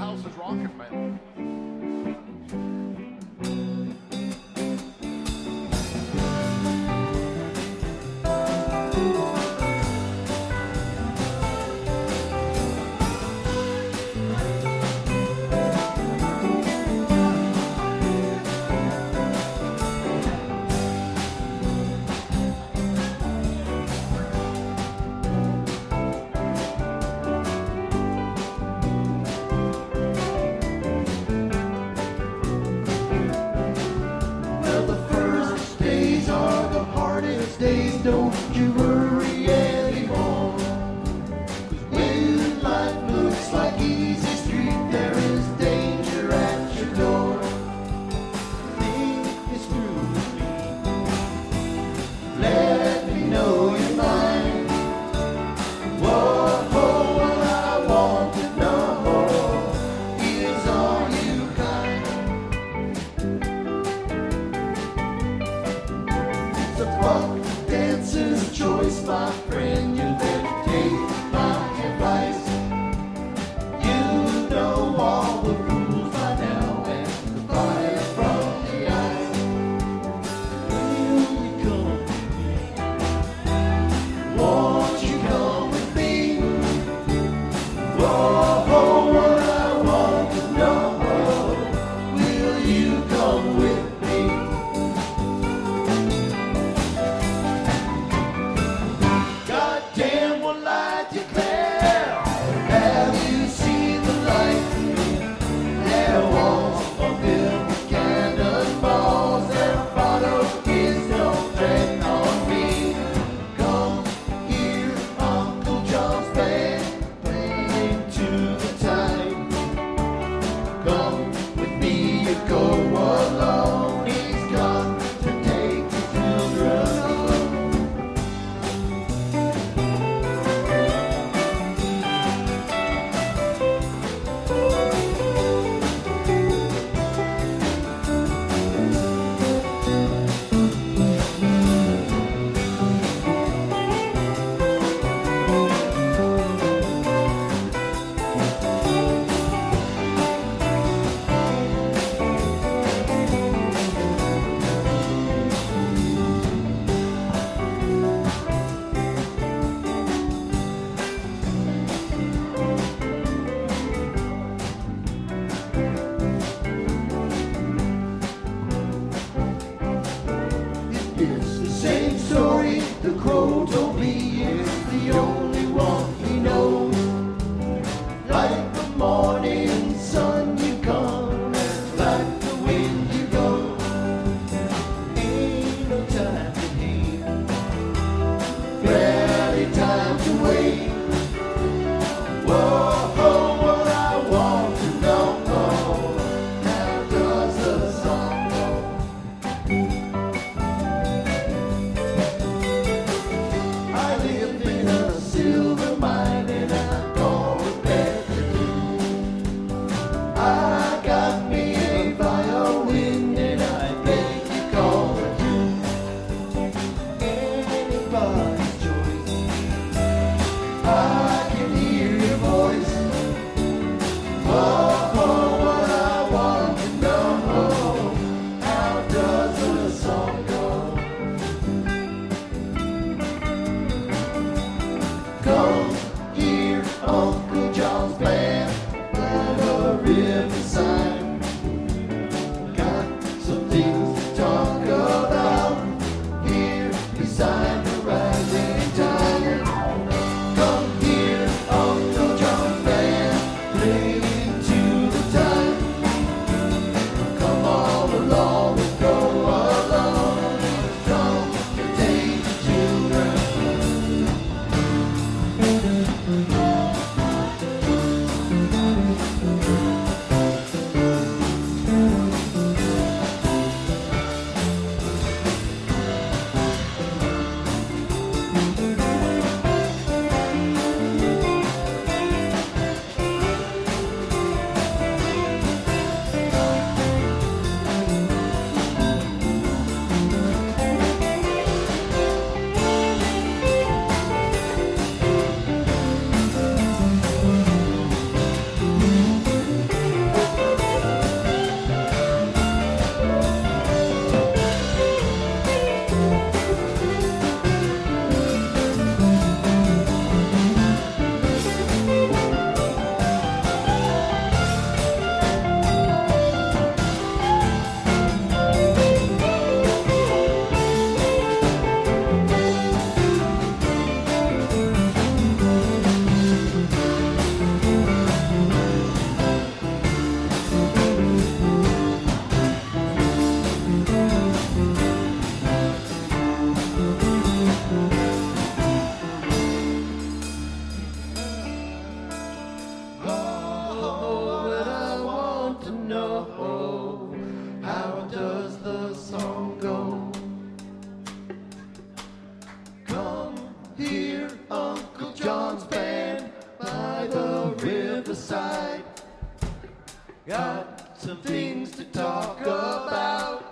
house is rocking, man. Days, don't you worry anymore. 'Cause when life looks like easy street, there is danger at your door. Think this through with me. Let me know you're mine. Whoa, what I want to know is, are you kind? It's a buck dancer's choice, my friend. You better take my advice. You know all the rules by now, and the fire from the ice. Will you come with me? Won't you come with me? Whoa, what I want to know. Will you come with me? Goddamn, what light declare? Have you seen the light? There was a bill with cannonballs. Their motto is don't tread on me. Come here, Uncle John's band, playing to the time. Come with me, you go alone. He's got to take his children home. It's the same story the crow told me. It's the only one he knows. Like the morning sun you come, and like the wind you go. Ain't no time to hate, barely time to wait. Whoa, what I want to know. How does the song go? I live in a silver mine and I'm going back to do. I got me a violin and I beg you call it tune. Anybody's choice. I can hear your voice. Whoa, what I want to know. How does the song go? Come here, Uncle John's band, by the riverside. Got some things to talk about here beside the rising tide. Come here, Uncle John's band, playing to the time. Come all along and go along. Come and take the children. got some things to talk about.